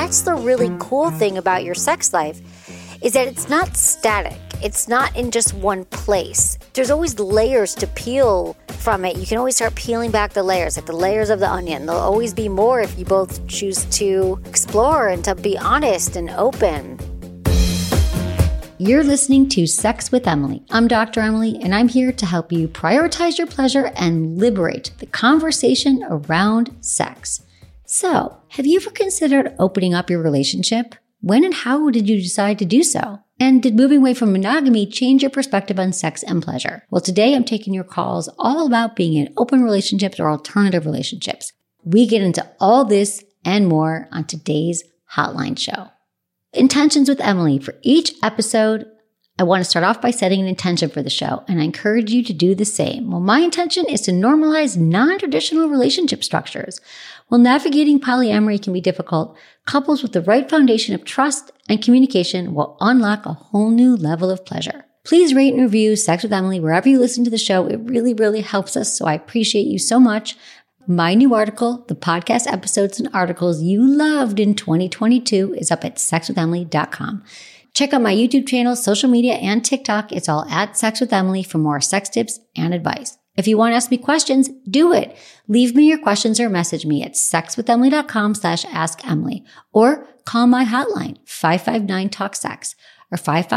that's the really cool thing about your sex life, is that it's not static. It's not in just one place. There's always layers to peel from it. You can always start peeling back the layers, like the layers of the onion. There'll always be more if you both choose to explore and to be honest and open. You're listening to Sex with Emily. I'm Dr. Emily, and I'm here to help you prioritize your pleasure and liberate the conversation around sex. So, have you ever considered opening up your relationship? When and how did you decide to do so? And did moving away from monogamy change your perspective on sex and pleasure? Well, today I'm taking your calls all about being in open relationships or alternative relationships. We get into all this and more on today's Hotline Show. Intentions with Emily. For each episode, I want to start off by setting an intention for the show, and I encourage you to do the same. Well, my intention is to normalize non-traditional relationship structures. While navigating polyamory can be difficult, couples with the right foundation of trust and communication will unlock a whole new level of pleasure. Please rate and review Sex with Emily wherever you listen to the show. It really, really helps us, so I appreciate you so much. My new article, the podcast episodes and articles you loved in 2022, is up at sexwithemily.com. Check out my YouTube channel, social media, and TikTok. It's all at Sex with Emily for more sex tips and advice. If you want to ask me questions, do it. Leave me your questions or message me at sexwithemily.com/assemily or call my hotline, 559-TALK-SEX or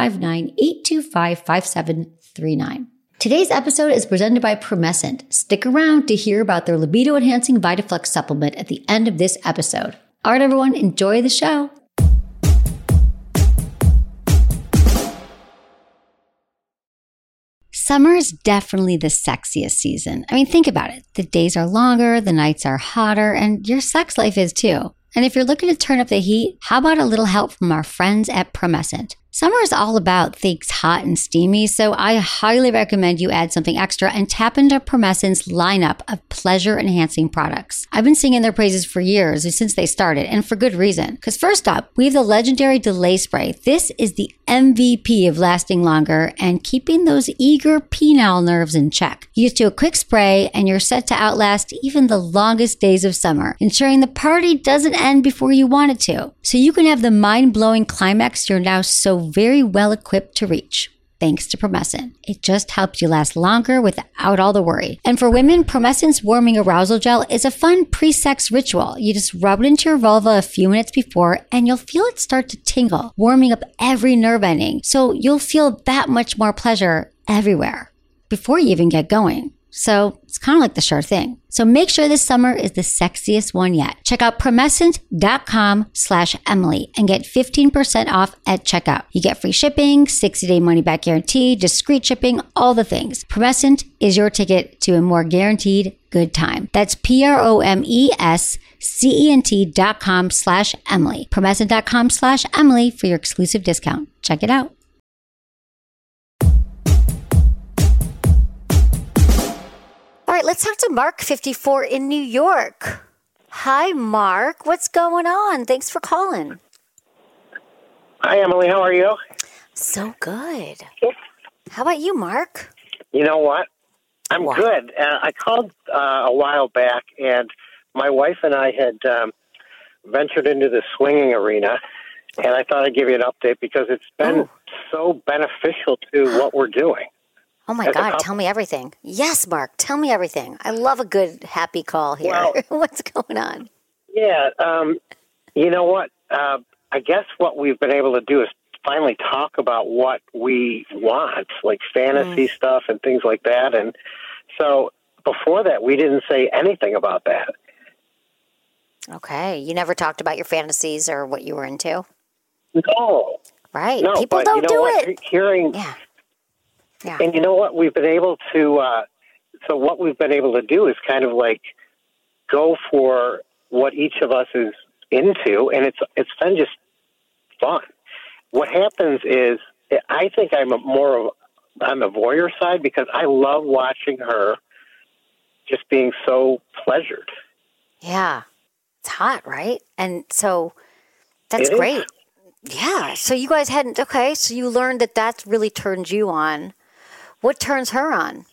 559-825-5739. Today's episode is presented by Promescent. Stick around to hear about their libido-enhancing VitaFlux supplement at the end of this episode. All right, everyone, enjoy the show. Summer is definitely the sexiest season. I mean, think about it. The days are longer, the nights are hotter, and your sex life is too. And if you're looking to turn up the heat, how about a little help from our friends at Promescent? Summer is all about things hot and steamy, so I highly recommend you add something extra and tap into Promescent's lineup of pleasure-enhancing products. I've been singing their praises for years, since they started, and for good reason. Because first up, we have the legendary Delay Spray. This is the MVP of lasting longer and keeping those eager penile nerves in check. You just do a quick spray and you're set to outlast even the longest days of summer, ensuring the party doesn't end before you want it to. So you can have the mind-blowing climax you're now so very well equipped to reach. Thanks to Promescent. It just helps you last longer without all the worry. And for women, Promescent's Warming Arousal Gel is a fun pre-sex ritual. You just rub it into your vulva a few minutes before and you'll feel it start to tingle, warming up every nerve ending. So you'll feel that much more pleasure everywhere before you even get going. So it's kind of like the sure thing. So make sure this summer is the sexiest one yet. Check out promescent.com/Emily and get 15% off at checkout. You get free shipping, 60-day money-back guarantee, discreet shipping, all the things. Promescent is your ticket to a more guaranteed good time. That's promescent.com/Emily. Promescent.com/Emily for your exclusive discount. Check it out. All right, let's talk to Mark, 54, in New York. Hi, Mark. What's going on? Thanks for calling. Hi, Emily. How are you? So good. How about you, Mark? You know what? I'm good. I called a while back, and my wife and I had ventured into the swinging arena, and I thought I'd give you an update because it's been so beneficial to what we're doing. Oh, my God. Tell me everything. Yes, Mark. Tell me everything. I love a good, happy call here. Well, what's going on? Yeah. You know what? I guess what we've been able to do is finally talk about what we want, like fantasy stuff and things like that. And so before that, we didn't say anything about that. Okay. You never talked about your fantasies or what you were into? No. Right. No, people don't do it. Hearing... Yeah. Yeah. And you know what? We've been able to, so what we've been able to do is kind of like go for what each of us is into, and it's been just fun. What happens is, I think I'm on the voyeur side because I love watching her just being so pleasured. Yeah. It's hot, right? And so that's great. Yeah. So you guys hadn't, okay, so you learned that really turned you on. What turns her on?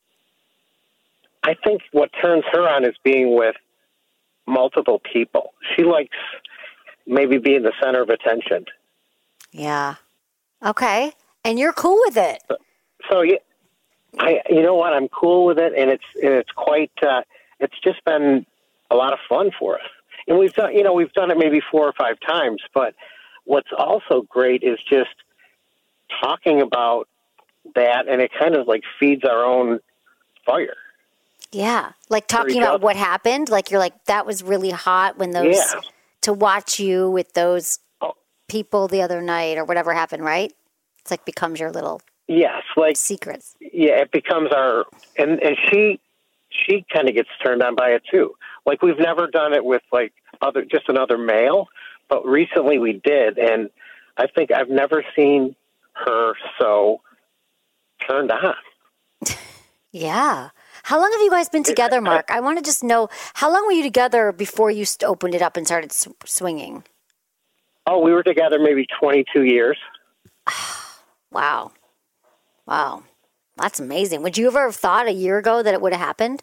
I think what turns her on is being with multiple people. She likes, maybe being the center of attention. Yeah. Okay. And you're cool with it. So yeah, you know what? I'm cool with it, and it's quite. It's just been a lot of fun for us, and we've done it maybe 4 or 5 times. But what's also great is just talking about that, and it kind of like feeds our own fire. Yeah, like talking about what happened. Like you're like, that was really hot when those to watch you with those people the other night or whatever happened. Right? It's like becomes your little secrets. Yeah, it becomes our and she kind of gets turned on by it too. Like we've never done it with like just another male, but recently we did, and I think I've never seen her so turned on. Yeah. How long have you guys been together, Mark? I want to just know, how long were you together before you opened it up and started swinging? Oh, we were together maybe 22 years. Wow. That's amazing. Would you ever have thought a year ago that it would have happened?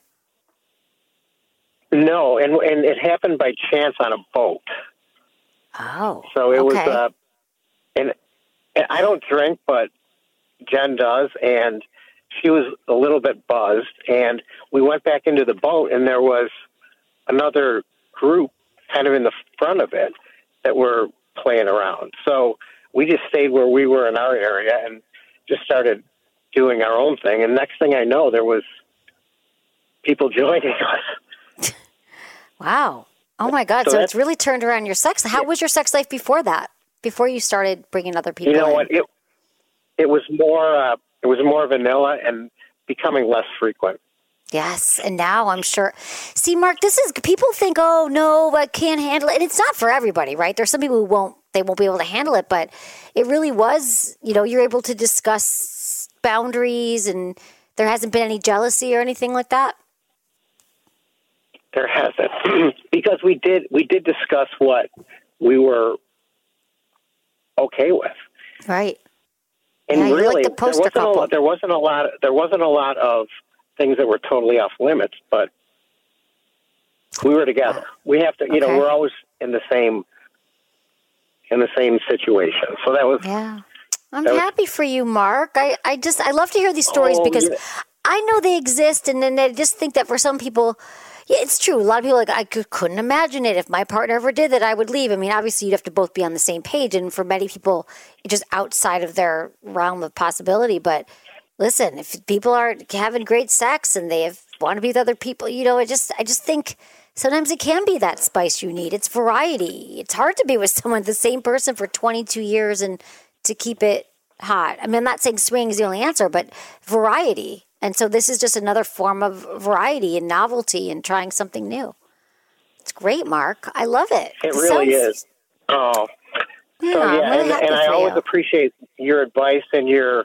No, and it happened by chance on a boat. Oh, so it was, and I don't drink, but Jen does, and she was a little bit buzzed, and we went back into the boat, and there was another group kind of in the front of it that were playing around. So we just stayed where we were in our area and just started doing our own thing. And next thing I know, there was people joining us. Wow. Oh, my God. So it's really turned around your sex. How was your sex life before that, before you started bringing other people in? You know what? It was more vanilla and becoming less frequent. Yes, and now I'm sure. See, Mark, people think, oh no, I can't handle it, and it's not for everybody, right? There's some people who won't be able to handle it, but it really was. You're able to discuss boundaries, and there hasn't been any jealousy or anything like that. There hasn't, because we did discuss what we were okay with, right? And really, like the there wasn't a lot of things that were totally off limits, but we were together. We have to, we're always in the same situation. So that was. Yeah, I'm happy for you, Mark. I love to hear these stories because I know they exist, and then I just think that for some people. Yeah, it's true. A lot of people I couldn't imagine it. If my partner ever did that, I would leave. I mean, obviously, you'd have to both be on the same page. And for many people, it's just outside of their realm of possibility. But listen, if people are having great sex and they want to be with other people, I just think sometimes it can be that spice you need. It's variety. It's hard to be with someone, the same person for 22 years and to keep it hot. I mean, I'm not saying swing is the only answer, but variety. And so this is just another form of variety and novelty and trying something new. It's great, Mark. I love it. It really is. Oh, yeah, so yeah, and I always appreciate your advice and you're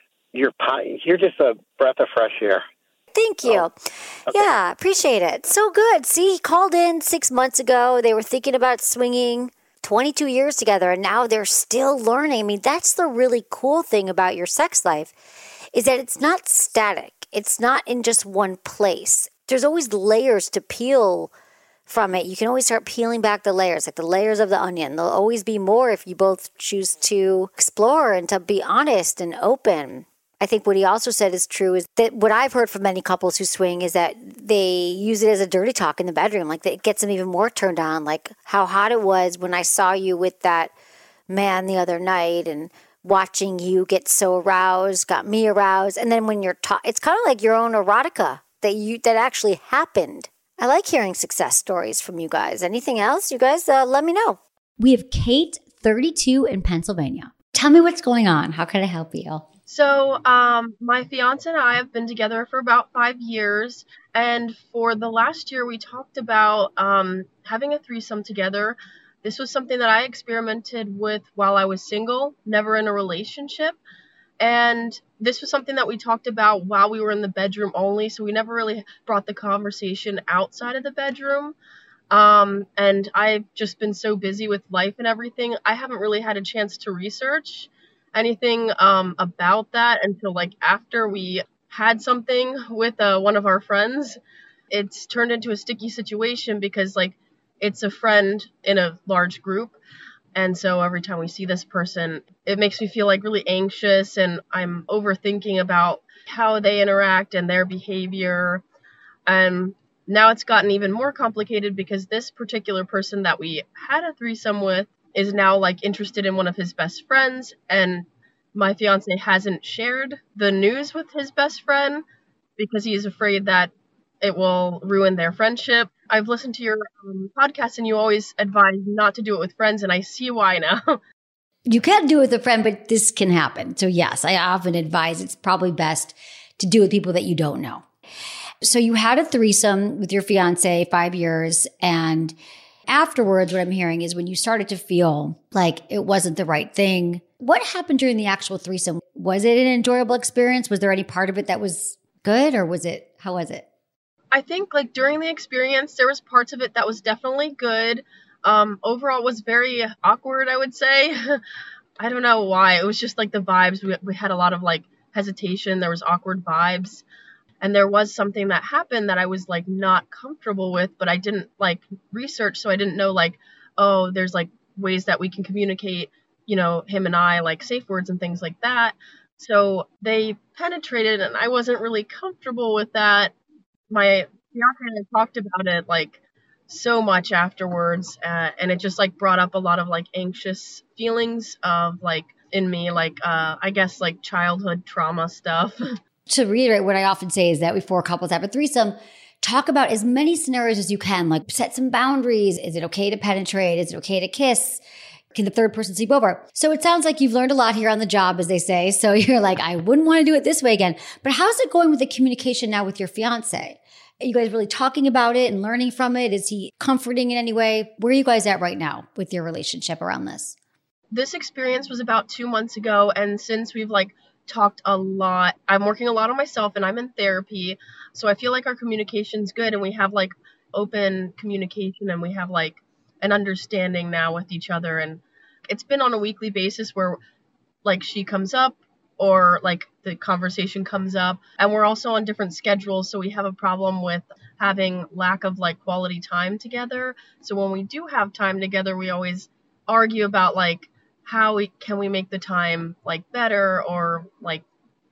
just a breath of fresh air. Thank you. Okay. Yeah, appreciate it. So good. See, he called in 6 months ago. They were thinking about swinging 22 years together, and now they're still learning. I mean, that's the really cool thing about your sex life. Is that it's not static. It's not in just one place. There's always layers to peel from it. You can always start peeling back the layers, like the layers of the onion. There'll always be more if you both choose to explore and to be honest and open. I think what he also said is true is that what I've heard from many couples who swing is that they use it as a dirty talk in the bedroom. Like it gets them even more turned on, like how hot it was when I saw you with that man the other night and watching you get so aroused, got me aroused. And then when you're it's kind of like your own erotica that actually happened. I like hearing success stories from you guys. Anything else? You guys, let me know. We have Kate, 32 in Pennsylvania. Tell me what's going on. How can I help you? So my fiance and I have been together for about 5 years. And for the last year, we talked about having a threesome together. This was something that I experimented with while I was single, never in a relationship. And this was something that we talked about while we were in the bedroom only. So we never really brought the conversation outside of the bedroom. And I've just been so busy with life and everything. I haven't really had a chance to research anything about that until like after we had something with one of our friends. It's turned into a sticky situation because like it's a friend in a large group. And so every time we see this person, it makes me feel like really anxious, and I'm overthinking about how they interact and their behavior. And now it's gotten even more complicated because this particular person that we had a threesome with is now like interested in one of his best friends, and my fiance hasn't shared the news with his best friend because he is afraid that it will ruin their friendship. I've listened to your podcast, and you always advise not to do it with friends, and I see why now. You can do it with a friend, but this can happen. So yes, I often advise it's probably best to do it with people that you don't know. So you had a threesome with your fiance 5 years, and afterwards, what I'm hearing is when you started to feel like it wasn't the right thing, what happened during the actual threesome? Was it an enjoyable experience? Was there any part of it that was good, or how was it? I think like during the experience, there was parts of it that was definitely good. Overall, it was very awkward, I would say. I don't know why. It was just like the vibes. We had a lot of like hesitation. There was awkward vibes. And there was something that happened that I was like not comfortable with, but I didn't like research. So I didn't know like, oh, there's like ways that we can communicate, him and I, like safe words and things like that. So they penetrated, and I wasn't really comfortable with that. My fiance and I talked about it like so much afterwards, and it just like brought up a lot of like anxious feelings of like in me, like I guess like childhood trauma stuff. To reiterate, what I often say is that before couples have a threesome, talk about as many scenarios as you can, like set some boundaries. Is it okay to penetrate? Is it okay to kiss? Can the third person sleep over? So it sounds like you've learned a lot here on the job, as they say. So you're like, I wouldn't want to do it this way again. But how's it going with the communication now with your fiance? Are you guys really talking about it and learning from it? Is he comforting in any way? Where are you guys at right now with your relationship around this? This experience was about 2 months ago. And since we've like talked a lot, I'm working a lot on myself, and I'm in therapy. So I feel like our communication's good, and we have like open communication, and we have like an understanding now with each other. And it's been on a weekly basis where like she comes up, or like the conversation comes up, and we're also on different schedules. So we have a problem with having lack of like quality time together. So when we do have time together, we always argue about like how can we make the time like better, or like.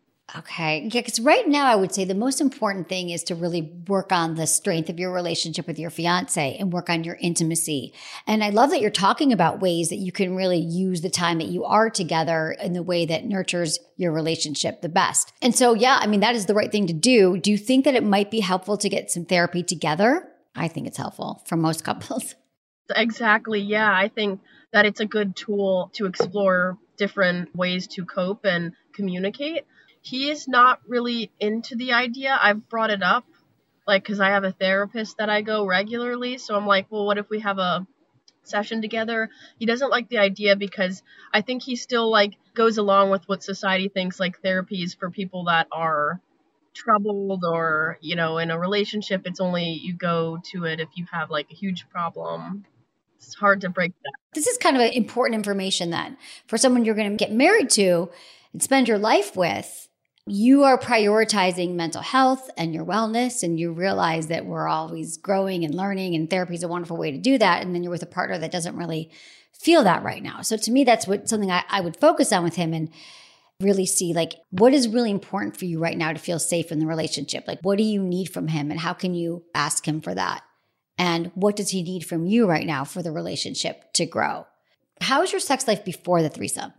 Okay. Yeah, because right now I would say the most important thing is to really work on the strength of your relationship with your fiance and work on your intimacy. And I love that you're talking about ways that you can really use the time that you are together in the way that nurtures your relationship the best. And so, yeah, I mean, that is the right thing to do. Do you think that it might be helpful to get some therapy together? I think it's helpful for most couples. Exactly. Yeah. I think that it's a good tool to explore different ways to cope and communicate. He is not really into the idea. I've brought it up, like, because I have a therapist that I go regularly. So I'm like, well, what if we have a session together? He doesn't like the idea because I think he still like goes along with what society thinks like therapy is for people that are troubled, or, in a relationship, it's only you go to it if you have like a huge problem. It's hard to break that. This is kind of important information then for someone you're going to get married to and spend your life with. You are prioritizing mental health and your wellness, and you realize that we're always growing and learning, and therapy is a wonderful way to do that. And then you're with a partner that doesn't really feel that right now. So to me, that's something I would focus on with him, and really see like what is really important for you right now to feel safe in the relationship. Like, what do you need from him, and how can you ask him for that? And what does he need from you right now for the relationship to grow? How was your sex life before the threesome?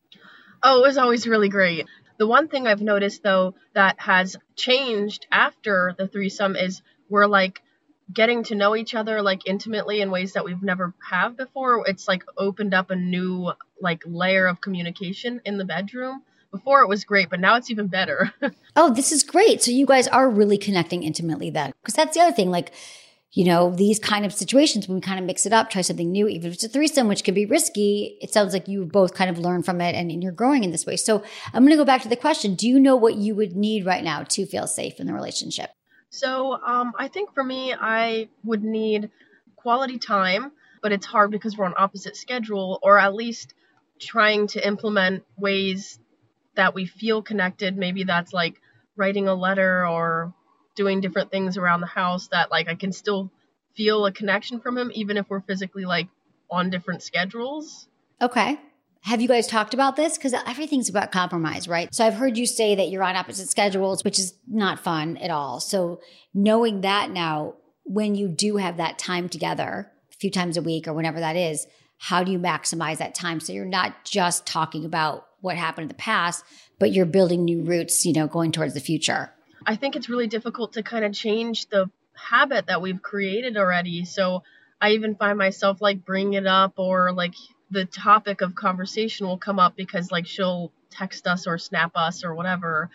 Oh, it was always really great. The one thing I've noticed, though, that has changed after the threesome is we're like getting to know each other like intimately in ways that we've never have before. It's like opened up a new like layer of communication in the bedroom. Before it was great, but now it's even better. Oh, this is great. So you guys are really connecting intimately then. Because that's the other thing, like, these kind of situations when we kind of mix it up, try something new, even if it's a threesome, which can be risky, it sounds like you both kind of learn from it and you're growing in this way. So I'm going to go back to the question. Do you know what you would need right now to feel safe in the relationship? So I think for me, I would need quality time, but it's hard because we're on opposite schedule, or at least trying to implement ways that we feel connected. Maybe that's like writing a letter or doing different things around the house that like I can still feel a connection from him, even if we're physically like on different schedules. Okay. Have you guys talked about this? Because everything's about compromise, right? So I've heard you say that you're on opposite schedules, which is not fun at all. So knowing that now, when you do have that time together, a few times a week or whenever that is, how do you maximize that time? So you're not just talking about what happened in the past, but you're building new roots, going towards the future. I think it's really difficult to kind of change the habit that we've created already. So I even find myself like bringing it up, or like the topic of conversation will come up because like she'll text us or snap us or whatever.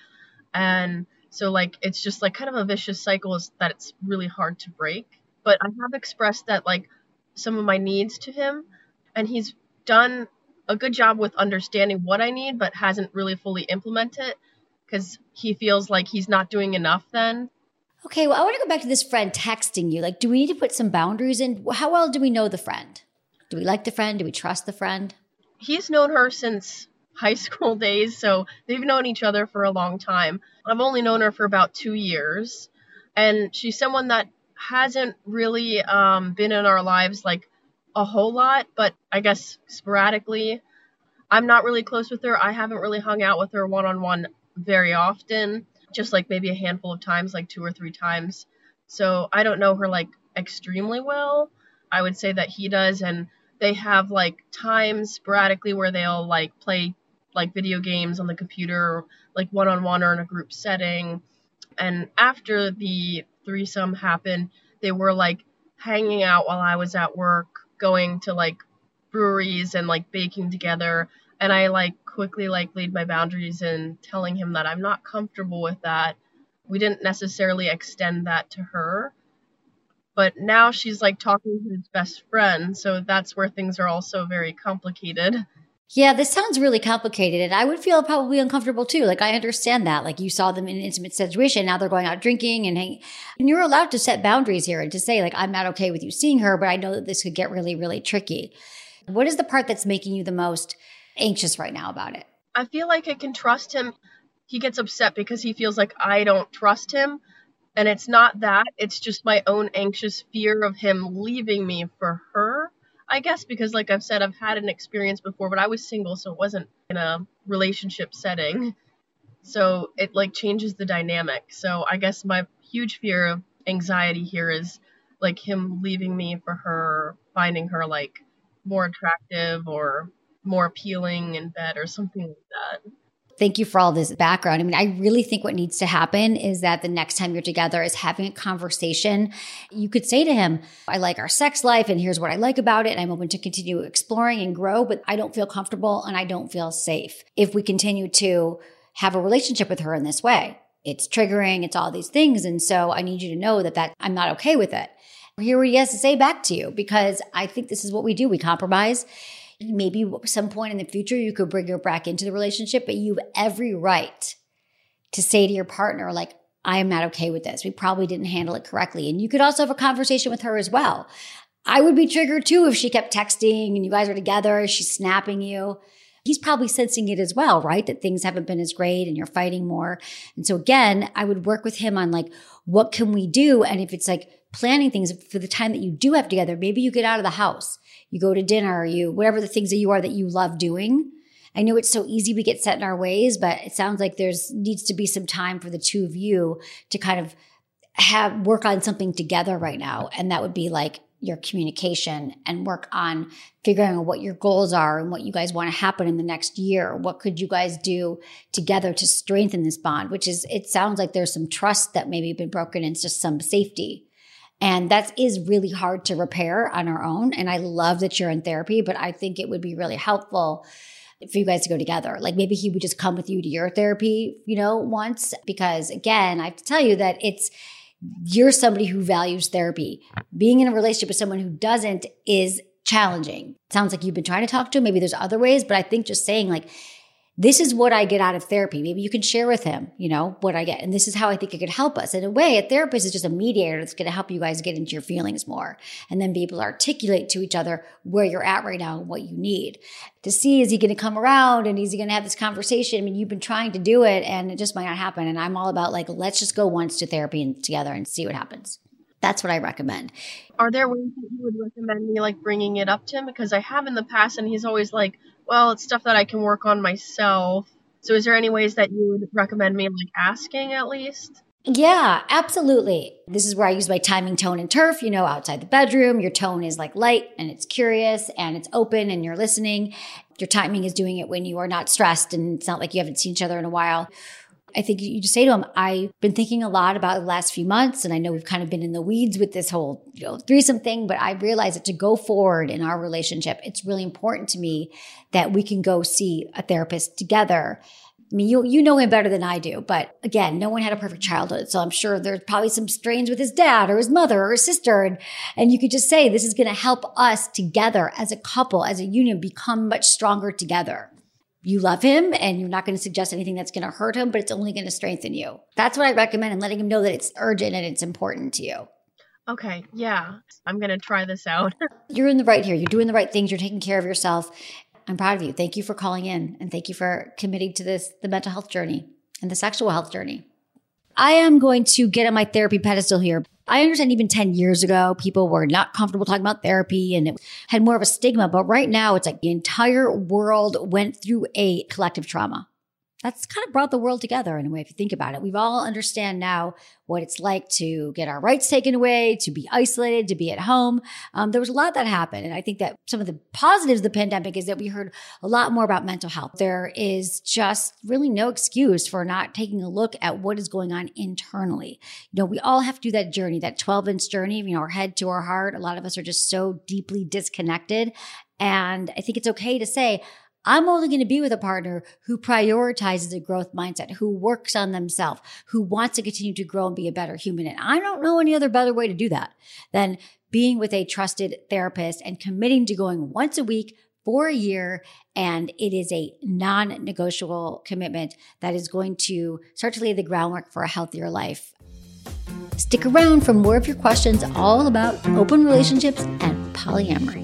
And so like it's just like kind of a vicious cycle that it's really hard to break. But I have expressed that like some of my needs to him, and he's done a good job with understanding what I need, but hasn't really fully implemented it because he feels like he's not doing enough then. Okay, well, I want to go back to this friend texting you. Like, do we need to put some boundaries in? How well do we know the friend? Do we like the friend? Do we trust the friend? He's known her since high school days, so they've known each other for a long time. I've only known her for about 2 years, and she's someone that hasn't really been in our lives like a whole lot, but I guess sporadically. I'm not really close with her. I haven't really hung out with her one-on-one very often, just like maybe a handful of times, like 2 or 3 times. So I don't know her like extremely well. I would say that he does, and they have like times sporadically where they'll like play like video games on the computer, like one-on-one or in a group setting. And after the threesome happened, they were like hanging out while I was at work, going to like breweries and like baking together. And I like quickly like laid my boundaries in telling him that I'm not comfortable with that. We didn't necessarily extend that to her. But now she's like talking to his best friend. So that's where things are also very complicated. Yeah, this sounds really complicated. And I would feel probably uncomfortable too. Like, I understand that. Like, you saw them in an intimate situation. Now they're going out drinking and hanging. And you're allowed to set boundaries here and to say, like, I'm not okay with you seeing her, but I know that this could get really, really tricky. What is the part that's making you the most anxious right now about it? I feel like I can trust him. He gets upset because he feels like I don't trust him. And it's not that. It's just my own anxious fear of him leaving me for her, I guess, because like I've said, I've had an experience before, but I was single, so it wasn't in a relationship setting. So it like changes the dynamic. So I guess my huge fear of anxiety here is like him leaving me for her, finding her like more attractive or more appealing in bed or something like that. Thank you for all this background. I mean, I really think what needs to happen is that the next time you're together is having a conversation. You could say to him, I like our sex life and here's what I like about it. And I'm open to continue exploring and grow, but I don't feel comfortable and I don't feel safe if we continue to have a relationship with her in this way. It's triggering, it's all these things. And so I need you to know that I'm not okay with it. Hear what he has to say back to you, because I think this is what we do. We compromise. Maybe at some point in the future, you could bring her back into the relationship, but you have every right to say to your partner, like, I am not okay with this. We probably didn't handle it correctly. And you could also have a conversation with her as well. I would be triggered too if she kept texting and you guys were together, she's snapping you. He's probably sensing it as well, right? That things haven't been as great and you're fighting more. And so again, I would work with him on like, what can we do? And if it's like planning things for the time that you do have together, maybe you get out of the house. You go to dinner, whatever the things that you love doing. I know it's so easy we get set in our ways, but it sounds like needs to be some time for the two of you to kind of work on something together right now. And that would be like your communication and work on figuring out what your goals are and what you guys want to happen in the next year. What could you guys do together to strengthen this bond, it sounds like there's some trust that maybe been broken and it's just some safety. And that is really hard to repair on our own. And I love that you're in therapy, but I think it would be really helpful for you guys to go together. Like maybe he would just come with you to your therapy, once, because again, I have to tell you that you're somebody who values therapy. Being in a relationship with someone who doesn't is challenging. It sounds like you've been trying to talk to him. Maybe there's other ways, but I think just saying like, this is what I get out of therapy. Maybe you can share with him, what I get. And this is how I think it could help us. In a way, a therapist is just a mediator that's going to help you guys get into your feelings more and then be able to articulate to each other where you're at right now and what you need. To see, is he going to come around and is he going to have this conversation? I mean, you've been trying to do it and it just might not happen. And I'm all about like, let's just go once to therapy and together and see what happens. That's what I recommend. Are there ways that you would recommend me like bringing it up to him? Because I have in the past and he's always like, well, it's stuff that I can work on myself. So is there any ways that you would recommend me like asking at least? Yeah, absolutely. This is where I use my timing, tone, and turf. Outside the bedroom, your tone is like light and it's curious and it's open and you're listening. Your timing is doing it when you are not stressed and it's not like you haven't seen each other in a while. I think you just say to him, I've been thinking a lot about the last few months, and I know we've kind of been in the weeds with this whole threesome thing, but I realize that to go forward in our relationship, it's really important to me that we can go see a therapist together. I mean, you know him better than I do, but again, no one had a perfect childhood. So I'm sure there's probably some strains with his dad or his mother or his sister. And you could just say, this is going to help us together as a couple, as a union, become much stronger together. You love him and you're not going to suggest anything that's going to hurt him, but it's only going to strengthen you. That's what I recommend, and letting him know that it's urgent and it's important to you. Okay, yeah. I'm going to try this out. You're in the right here. You're doing the right things. You're taking care of yourself. I'm proud of you. Thank you for calling in, and thank you for committing to the mental health journey and the sexual health journey. I am going to get on my therapy pedestal here. I understand even 10 years ago, people were not comfortable talking about therapy and it had more of a stigma. But right now, it's like the entire world went through a collective trauma. That's kind of brought the world together in a way, if you think about it. We've all understand now what it's like to get our rights taken away, to be isolated, to be at home. There was a lot that happened. And I think that some of the positives of the pandemic is that we heard a lot more about mental health. There is just really no excuse for not taking a look at what is going on internally. We all have to do that journey, that 12-inch journey, our head to our heart. A lot of us are just so deeply disconnected. And I think it's okay to say, I'm only going to be with a partner who prioritizes a growth mindset, who works on themselves, who wants to continue to grow and be a better human. And I don't know any other better way to do that than being with a trusted therapist and committing to going once a week for a year. And it is a non-negotiable commitment that is going to start to lay the groundwork for a healthier life. Stick around for more of your questions all about open relationships and polyamory.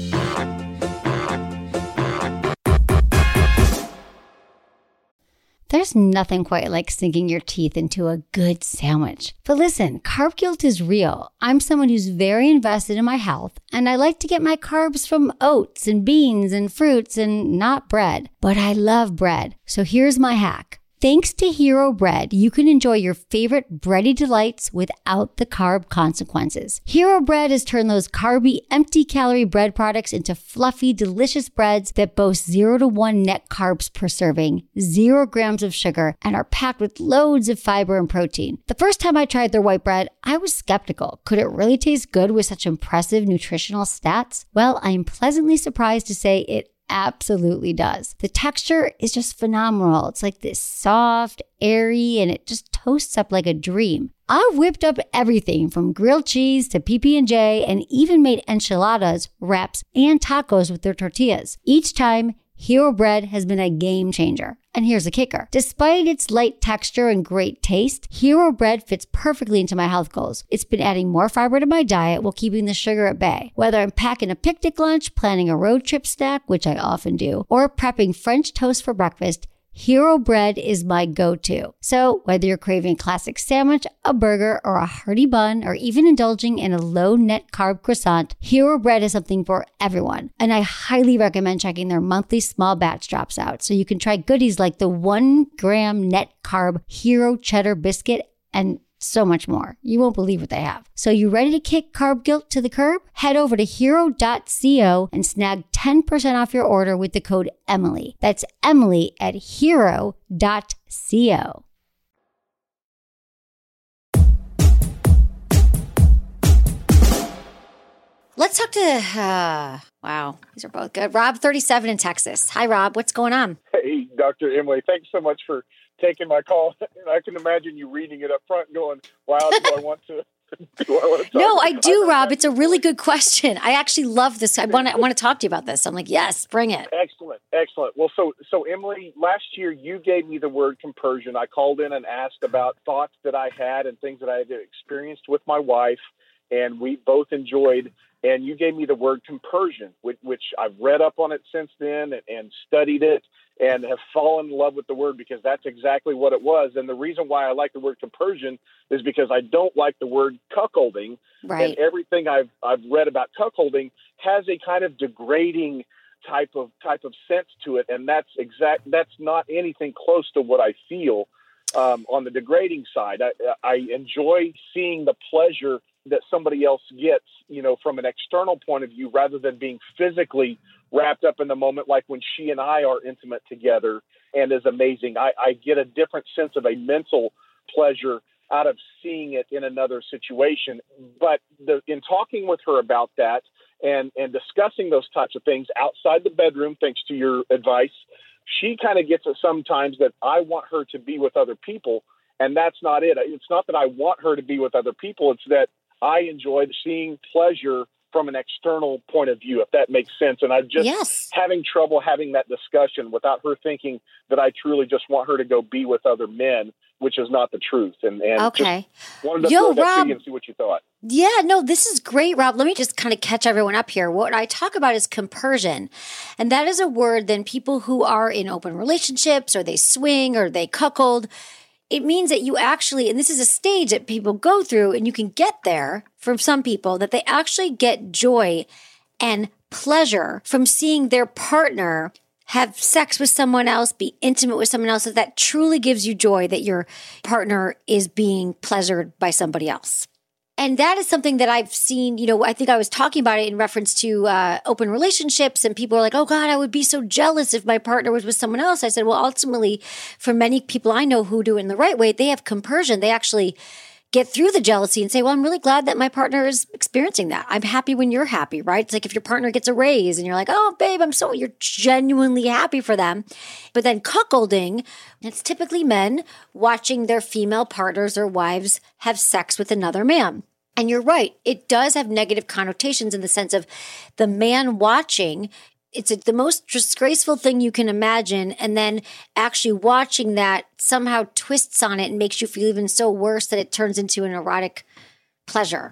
There's nothing quite like sinking your teeth into a good sandwich. But listen, carb guilt is real. I'm someone who's very invested in my health, and I like to get my carbs from oats and beans and fruits and not bread. But I love bread. So here's my hack. Thanks to Hero Bread, you can enjoy your favorite bready delights without the carb consequences. Hero Bread has turned those carby, empty-calorie bread products into fluffy, delicious breads that boast 0 to 1 net carbs per serving, 0 grams of sugar, and are packed with loads of fiber and protein. The first time I tried their white bread, I was skeptical. Could it really taste good with such impressive nutritional stats? Well, I am pleasantly surprised to say it absolutely does. The texture is just phenomenal. It's like this soft, airy, and it just toasts up like a dream. I've whipped up everything from grilled cheese to PB&J and even made enchiladas, wraps, and tacos with their tortillas. Each time, Hero Bread has been a game changer. And here's the kicker. Despite its light texture and great taste, Hero Bread fits perfectly into my health goals. It's been adding more fiber to my diet while keeping the sugar at bay. Whether I'm packing a picnic lunch, planning a road trip snack, which I often do, or prepping French toast for breakfast, Hero Bread is my go-to. So whether you're craving a classic sandwich, a burger, or a hearty bun, or even indulging in a low net carb croissant, Hero Bread is something for everyone. And I highly recommend checking their monthly small batch drops out so you can try goodies like the 1 gram net carb Hero Cheddar Biscuit and so much more. You won't believe what they have. So you ready to kick carb guilt to the curb? Head over to hero.co and snag 10% off your order with the code Emily. That's Emily at hero.co. Let's talk to, wow, these are both good. Rob, 37 in Texas. Hi, Rob. What's going on? Hey, Dr. Emily. Thanks so much for taking my call. And I can imagine you reading it up front going, wow, do I want to No, I do, Rob. It's a really good question. I actually love this. I want to talk to you about this. I'm like, yes, bring it. Excellent. Well, so Emily, last year you gave me the word compersion. I called in and asked about thoughts that I had and things that I had experienced with my wife. And we both enjoyed And you gave me the word compersion, which I've read up on it since then and studied it and have fallen in love with the word because that's exactly what it was. And the reason why I like the word compersion is because I don't like the word cuckolding. Right. And everything I've read about cuckolding has a kind of degrading type of sense to it. And that's not anything close to what I feel on the degrading side. I enjoy seeing the pleasure that somebody else gets, from an external point of view, rather than being physically wrapped up in the moment, like when she and I are intimate together and is amazing. I get a different sense of a mental pleasure out of seeing it in another situation. But in talking with her about that and discussing those types of things outside the bedroom, thanks to your advice, she kind of gets it sometimes that I want her to be with other people. And that's not it. It's not that I want her to be with other people. It's that I enjoy seeing pleasure from an external point of view, if that makes sense. And I'm just having trouble having that discussion without her thinking that I truly just want her to go be with other men, which is not the truth. And okay. Just wanted to throw that to you and see what you thought. Yeah, no, this is great, Rob. Let me just kind of catch everyone up here. What I talk about is compersion. And that is a word then people who are in open relationships or they swing or they cuckold, it means that you actually, and this is a stage that people go through and you can get there from some people, that they actually get joy and pleasure from seeing their partner have sex with someone else, be intimate with someone else. That truly gives you joy that your partner is being pleasured by somebody else. And that is something that I've seen, I think I was talking about it in reference to open relationships, and people are like, oh God, I would be so jealous if my partner was with someone else. I said, well, ultimately, for many people I know who do it in the right way, they have compersion. They actually get through the jealousy and say, well, I'm really glad that my partner is experiencing that. I'm happy when you're happy, right? It's like if your partner gets a raise and you're like, oh, babe, you're genuinely happy for them. But then cuckolding, it's typically men watching their female partners or wives have sex with another man. And you're right. It does have negative connotations in the sense of the man watching. It's the most disgraceful thing you can imagine. And then actually watching that somehow twists on it and makes you feel even so worse that it turns into an erotic pleasure.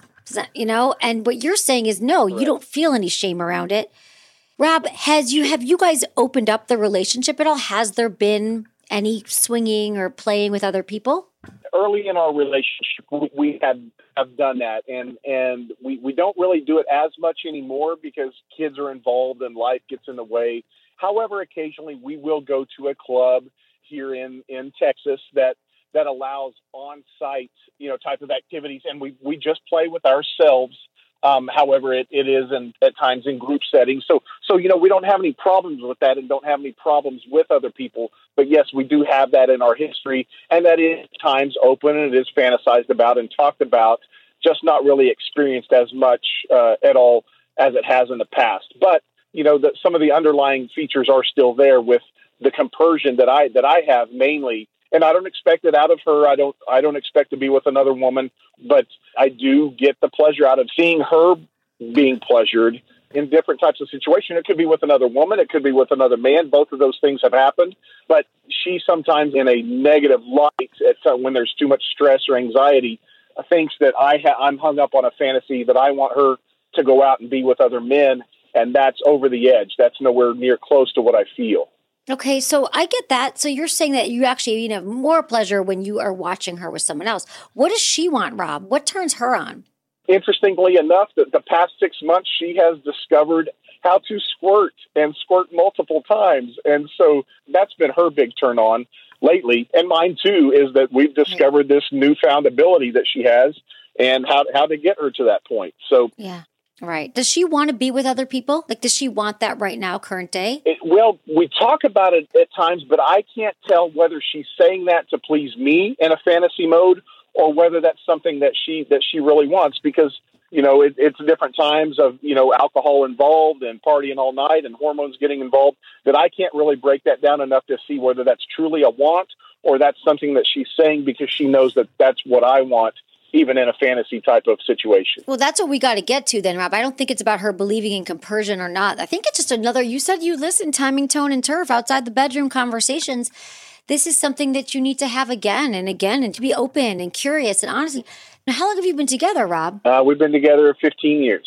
And what you're saying is, no, you don't feel any shame around it. Rob, have you guys opened up the relationship at all? Has there been any swinging or playing with other people? Early in our relationship, we have done that, and we don't really do it as much anymore because kids are involved and life gets in the way. However, occasionally we will go to a club here in Texas that allows on-site, type of activities, and we just play with ourselves. However, it is at times in group settings. So we don't have any problems with that and don't have any problems with other people. But yes, we do have that in our history, and that is at times open and it is fantasized about and talked about, just not really experienced as much at all as it has in the past. But some of the underlying features are still there with the compersion that I have mainly. And I don't expect it out of her. I don't expect to be with another woman, but I do get the pleasure out of seeing her being pleasured in different types of situations. It could be with another woman. It could be with another man. Both of those things have happened, but she sometimes in a negative light when there's too much stress or anxiety thinks that I'm hung up on a fantasy that I want her to go out and be with other men. And that's over the edge. That's nowhere near close to what I feel. Okay, so I get that. So you're saying that you actually have more pleasure when you are watching her with someone else. What does she want, Rob? What turns her on? Interestingly enough, the past 6 months, she has discovered how to squirt and squirt multiple times. And so that's been her big turn on lately. And mine too, is that we've discovered this newfound ability that she has and how to get her to that point. So yeah. Right. Does she want to be with other people? Like, does she want that right now, current day? Well, we talk about it at times, but I can't tell whether she's saying that to please me in a fantasy mode or whether that's something that she really wants because, it's different times of, alcohol involved and partying all night and hormones getting involved that I can't really break that down enough to see whether that's truly a want or that's something that she's saying because she knows that that's what I want, even in a fantasy type of situation. Well, that's what we got to get to then, Rob. I don't think it's about her believing in compersion or not. I think it's just you said you listen, timing, tone, and turf outside the bedroom conversations. This is something that you need to have again and again and to be open and curious and honestly. Now, how long have you been together, Rob? We've been together 15 years.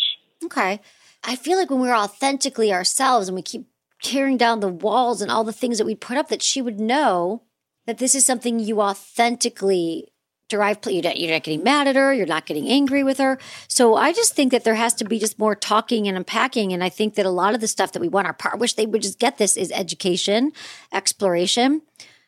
Okay. I feel like when we're authentically ourselves and we keep tearing down the walls and all the things that we put up, that she would know that this is something you authentically derive. You're not getting mad at her. You're not getting angry with her. So I just think that there has to be just more talking and unpacking. And I think that a lot of the stuff that we want I wish they would just get this, is education, exploration,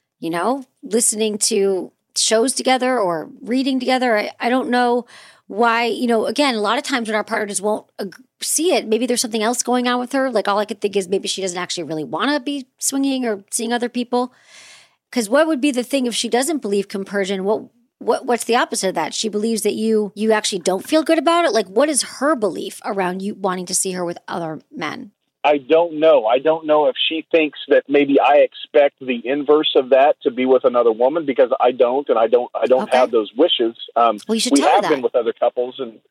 listening to shows together or reading together. I don't know why, again, a lot of times when our partner just won't see it, maybe there's something else going on with her. Like all I could think is maybe she doesn't actually really want to be swinging or seeing other people. Because what would be the thing if she doesn't believe compersion? What's the opposite of that? She believes that you actually don't feel good about it. Like, what is her belief around you wanting to see her with other men? I don't know. I don't know if she thinks that maybe I expect the inverse of that to be with another woman, because I don't, and I don't okay. have those wishes. Well, you should we tell her have that. Been with other couples, and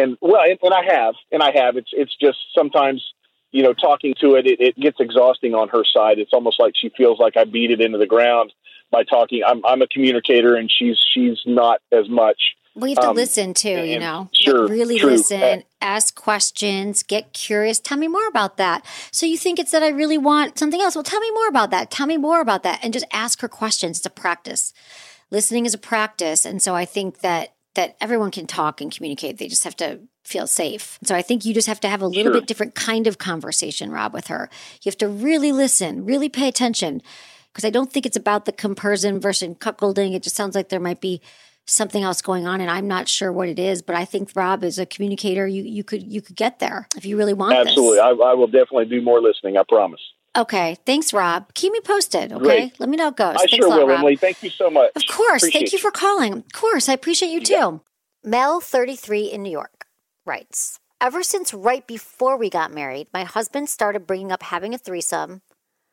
I have. It's just sometimes, talking to it gets exhausting on her side. It's almost like she feels like I beat it into the ground by talking. I'm a communicator, and she's not as much. Well, you have to listen too, Sure, really true. Listen, ask questions, get curious. Tell me more about that. So you think it's that I really want something else. Well, tell me more about that. Tell me more about that. And just ask her questions. It's a practice. Listening is a practice. And so I think that everyone can talk and communicate. They just have to feel safe. So I think you just have to have a little bit different kind of conversation, Rob, with her. You have to really listen, really pay attention. Because I don't think it's about the compersion versus cuckolding. It just sounds like there might be something else going on, and I'm not sure what it is. But I think Rob, as a communicator, you could get there if you really want. Absolutely, this. I will definitely do more listening. I promise. Okay, thanks, Rob. Keep me posted. Okay, Great. Let me know how it goes. I Thanks sure a lot, will, Rob. Emily. Thank you so much. Of course, Appreciate thank you for calling. Of course, I appreciate you too. Yeah. Mel, 33 in New York, writes, ever since right before we got married, my husband started bringing up having a threesome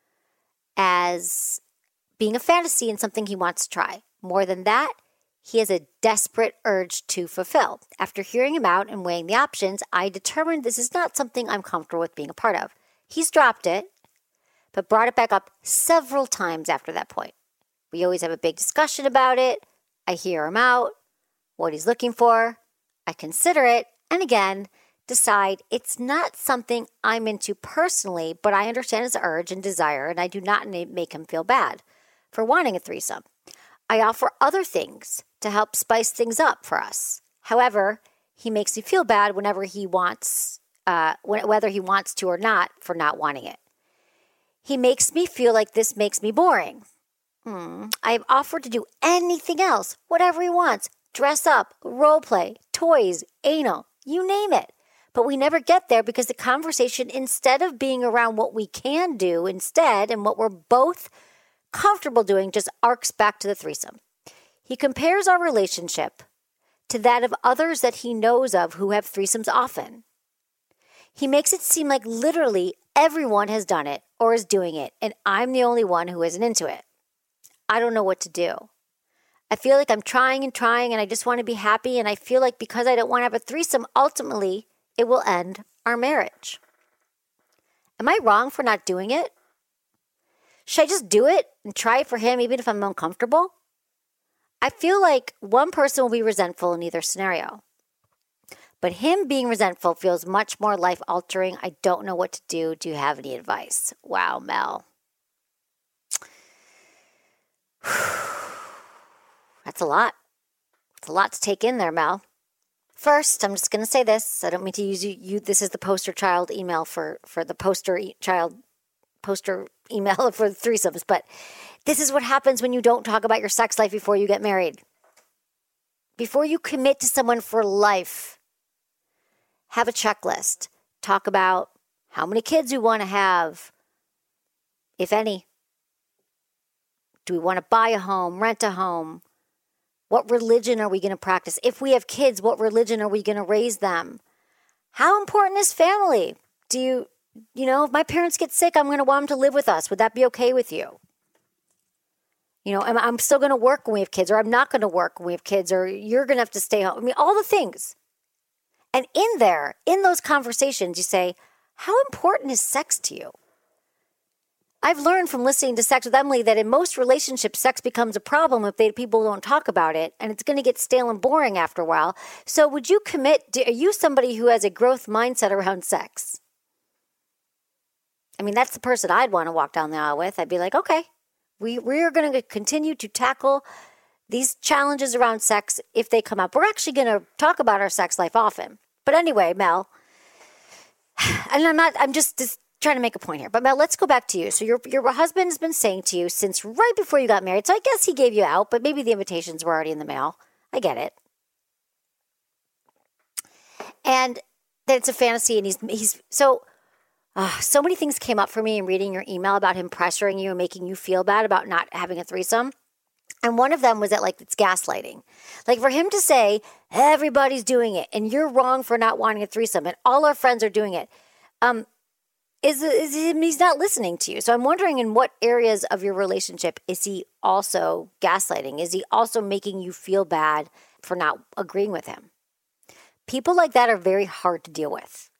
as being a fantasy and something he wants to try. More than that, he has a desperate urge to fulfill. After hearing him out and weighing the options, I determined this is not something I'm comfortable with being a part of. He's dropped it, but brought it back up several times after that point. We always have a big discussion about it. I hear him out, what he's looking for. I consider it, and again, decide it's not something I'm into personally, but I understand his urge and desire, and I do not make him feel bad for wanting a threesome. I offer other things to help spice things up for us. However, he makes me feel bad whenever he wants, whether he wants to or not, for not wanting it. He makes me feel like this makes me boring. I have offered to do anything else, whatever he wants. Dress up, role play, toys, anal, you name it. But we never get there because the conversation, instead of being around what we can do instead and what we're both comfortable doing, just arcs back to the threesome. He compares our relationship to that of others that he knows of who have threesomes often. He makes it seem like literally everyone has done it or is doing it, and I'm the only one who isn't into it. I don't know what to do. I feel like I'm trying and I just want to be happy, and I feel like because I don't want to have a threesome, ultimately it will end our marriage. Am I wrong for not doing it? Should I just do it and try it for him even if I'm uncomfortable? I feel like one person will be resentful in either scenario. But him being resentful feels much more life-altering. I don't know what to do. Do you have any advice? Wow, Mel. That's a lot. It's a lot to take in there, Mel. First, I'm just going to say this. I don't mean to use you. This is the poster child email for the poster email for threesomes. But this is what happens when you don't talk about your sex life before you get married. Before you commit to someone for life, have a checklist. Talk about how many kids we want to have, if any. Do we want to buy a home, rent a home? What religion are we going to practice? If we have kids, what religion are we going to raise them? How important is family? Do you know, if my parents get sick, I'm going to want them to live with us. Would that be okay with you? You know, I'm still going to work when we have kids, or I'm not going to work when we have kids, or you're going to have to stay home. I mean, all the things. And in those conversations, you say, how important is sex to you? I've learned from listening to Sex with Emily that in most relationships, sex becomes a problem if people don't talk about it, and it's going to get stale and boring after a while. So would you commit? Are you somebody who has a growth mindset around sex? I mean, that's the person I'd want to walk down the aisle with. I'd be like, okay, we're going to continue to tackle these challenges around sex if they come up. We're actually going to talk about our sex life often. But anyway, Mel, and I'm just trying to make a point here. But Mel, let's go back to you. So your husband has been saying to you since right before you got married. So I guess he gave you out, but maybe the invitations were already in the mail. I get it. And that it's a fantasy, and he's so many things came up for me in reading your email about him pressuring you and making you feel bad about not having a threesome. And one of them was that, like, it's gaslighting. Like, for him to say, everybody's doing it, and you're wrong for not wanting a threesome, and all our friends are doing it, he's not listening to you. So I'm wondering, in what areas of your relationship is he also gaslighting? Is he also making you feel bad for not agreeing with him? People like that are very hard to deal with.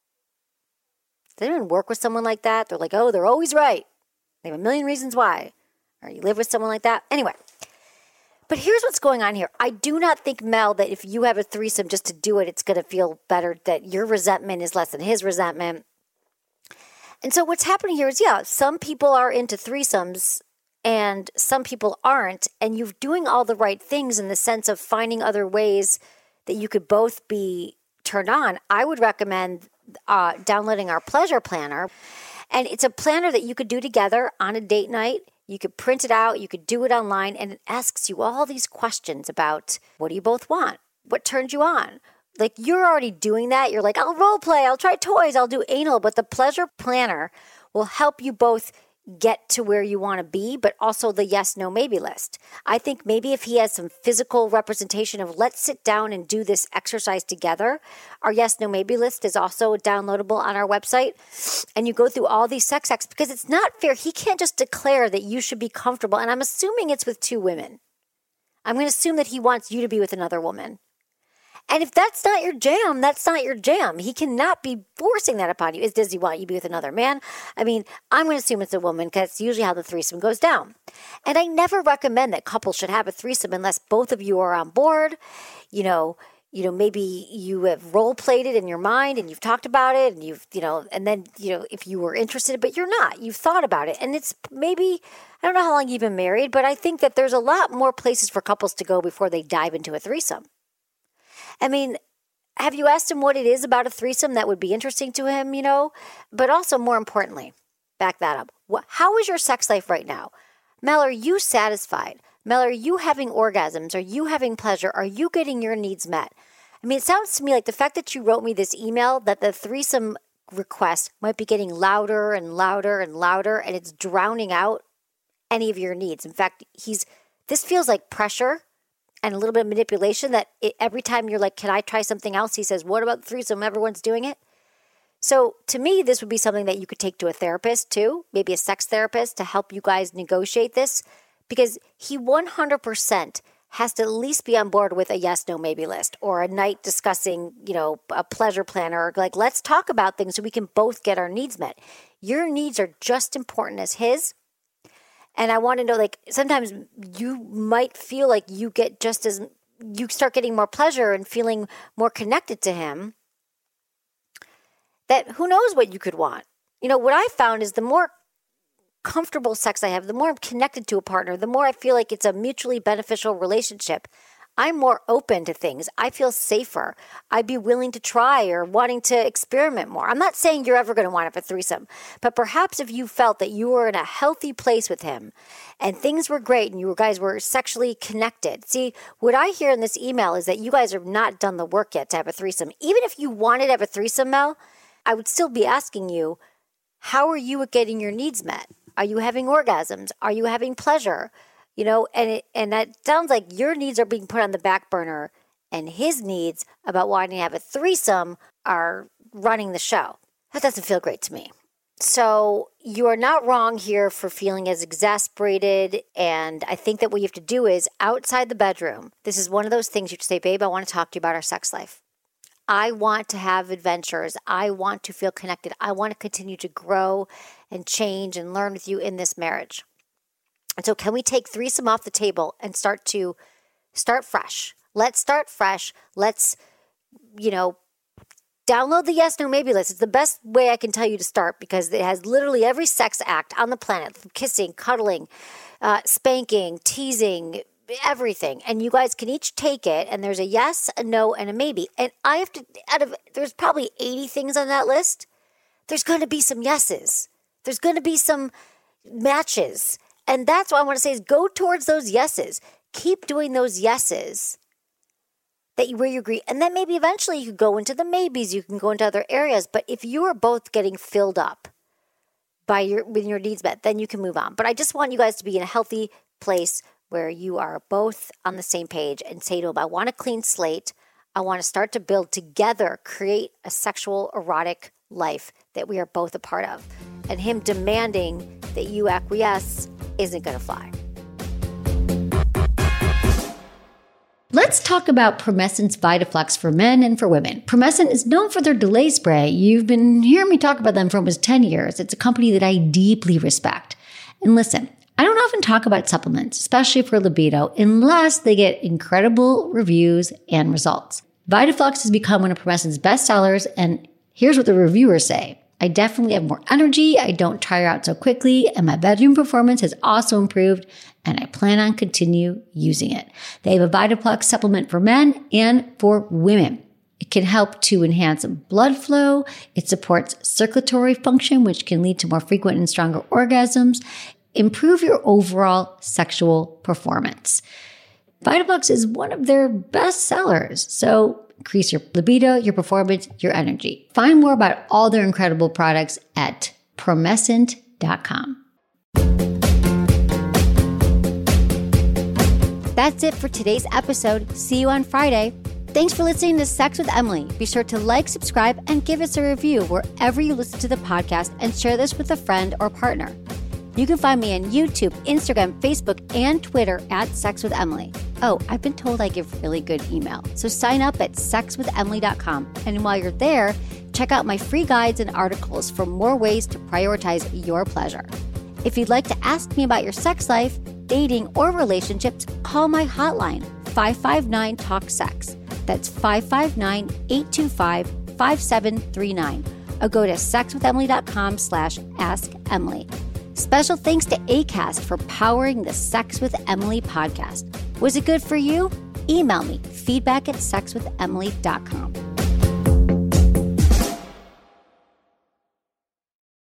Does anyone work with someone like that? They're like, oh, they're always right. They have a million reasons why. Or you live with someone like that. Anyway, but here's what's going on here. I do not think, Mel, that if you have a threesome just to do it, it's going to feel better, that your resentment is less than his resentment. And so what's happening here is, some people are into threesomes and some people aren't. And you're doing all the right things in the sense of finding other ways that you could both be turned on. I would recommend downloading our pleasure planner. And it's a planner that you could do together on a date night. You could print it out. You could do it online. And it asks you all these questions about, what do you both want? What turns you on? Like, you're already doing that. You're like, I'll role play. I'll try toys. I'll do anal. But the pleasure planner will help you both get to where you want to be, but also the yes, no, maybe list. I think maybe if he has some physical representation of, let's sit down and do this exercise together. Our yes, no, maybe list is also downloadable on our website. And you go through all these sex acts, because it's not fair. He can't just declare that you should be comfortable. And I'm assuming it's with two women. I'm going to assume that he wants you to be with another woman. And if that's not your jam, that's not your jam. He cannot be forcing that upon you. Does he want you to be with another man? I mean, I'm going to assume it's a woman, because it's usually how the threesome goes down. And I never recommend that couples should have a threesome unless both of you are on board. Maybe you have role played it in your mind and you've talked about it, and and then, if you were interested, but you're not, you've thought about it. And it's maybe, I don't know how long you've been married, but I think that there's a lot more places for couples to go before they dive into a threesome. I mean, have you asked him what it is about a threesome that would be interesting to him, But also, more importantly, back that up. How is your sex life right now? Mel, are you satisfied? Mel, are you having orgasms? Are you having pleasure? Are you getting your needs met? I mean, it sounds to me like the fact that you wrote me this email, that the threesome request might be getting louder and louder and louder, and it's drowning out any of your needs. In fact, this feels like pressure and a little bit of manipulation, that every time you're like, can I try something else? He says, what about the threesome? Everyone's doing it. So to me, this would be something that you could take to a therapist too, maybe a sex therapist, to help you guys negotiate this, because he 100% has to at least be on board with a yes, no, maybe list, or a night discussing, a pleasure planner, or like, let's talk about things so we can both get our needs met. Your needs are just important as his. And I want to know, like, sometimes you might feel like you start getting more pleasure and feeling more connected to him, that who knows what you could want. What I found is the more comfortable sex I have, the more I'm connected to a partner, the more I feel like it's a mutually beneficial relationship. I'm more open to things. I feel safer. I'd be willing to try or wanting to experiment more. I'm not saying you're ever going to want to have a threesome, but perhaps if you felt that you were in a healthy place with him and things were great and you guys were sexually connected. See, what I hear in this email is that you guys have not done the work yet to have a threesome. Even if you wanted to have a threesome, Mel, I would still be asking you, how are you at getting your needs met? Are you having orgasms? Are you having pleasure? And that sounds like your needs are being put on the back burner and his needs about wanting to have a threesome are running the show. That doesn't feel great to me. So you are not wrong here for feeling as exasperated. And I think that what you have to do is, outside the bedroom, this is one of those things you say, babe, I want to talk to you about our sex life. I want to have adventures. I want to feel connected. I want to continue to grow and change and learn with you in this marriage. And so can we take threesome off the table and start fresh? Let's start fresh. Let's, download the yes, no, maybe list. It's the best way I can tell you to start because it has literally every sex act on the planet, from kissing, cuddling, spanking, teasing, everything. And you guys can each take it, and there's a yes, a no, and a maybe. And I have to, there's probably 80 things on that list. There's going to be some yeses. There's going to be some matches. And that's what I want to say is go towards those yeses. Keep doing those yeses where you agree. And then maybe eventually you could go into the maybes. You can go into other areas. But if you are both getting filled up with your needs met, then you can move on. But I just want you guys to be in a healthy place where you are both on the same page and say to him, I want a clean slate. I want to start to build together, create a sexual, erotic life that we are both a part of. And him demanding that you acquiesce isn't going to fly. Let's talk about Promescent's VitaFlux for men and for women. Promescent is known for their delay spray. You've been hearing me talk about them for almost 10 years. It's a company that I deeply respect. And listen, I don't often talk about supplements, especially for libido, unless they get incredible reviews and results. VitaFlux has become one of Promescent's best sellers, and here's what the reviewers say. I definitely have more energy, I don't tire out so quickly, and my bedroom performance has also improved, and I plan on continue using it. They have a VitaFlux supplement for men and for women. It can help to enhance blood flow. It supports circulatory function, which can lead to more frequent and stronger orgasms. Improve your overall sexual performance. VitaFlux is one of their best sellers, so increase your libido, your performance, your energy. Find more about all their incredible products at Promescent.com. That's it for today's episode. See you on Friday. Thanks for listening to Sex with Emily. Be sure to like, subscribe, and give us a review wherever you listen to the podcast, and share this with a friend or partner. You can find me on YouTube, Instagram, Facebook, and Twitter at Sex with Emily. Oh, I've been told I give really good email. So sign up at sexwithemily.com. And while you're there, check out my free guides and articles for more ways to prioritize your pleasure. If you'd like to ask me about your sex life, dating, or relationships, call my hotline, 559-TALK-SEX. That's 559-825-5739. Or go to sexwithemily.com/askemily. Special thanks to Acast for powering the Sex with Emily podcast. Was it good for you? Email me, feedback@sexwithemily.com.